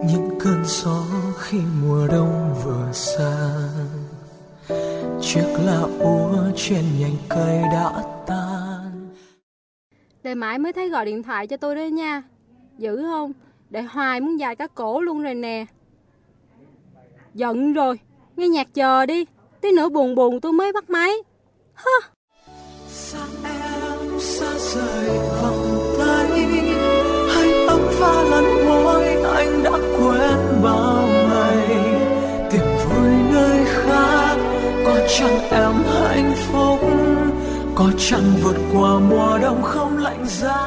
những cơn gió khi mùa đông vừa xa. Chiếc lá úa trên nhành cây đã tan. Để mãi mới thấy gọi điện thoại cho tôi đấy nha. Dữ không? Để hoài muốn dài cả cổ luôn rồi nè. Giận rồi. Nghe nhạc chờ đi. Tí nữa buồn buồn tôi mới bắt máy. Hơ. Xa em xa rời vòng tay, hay ấm pha lần môi anh đã quên bao ngày. Tìm vui nơi khác, có chăng em hạnh phúc, có chăng vượt qua mùa đông không lạnh giá.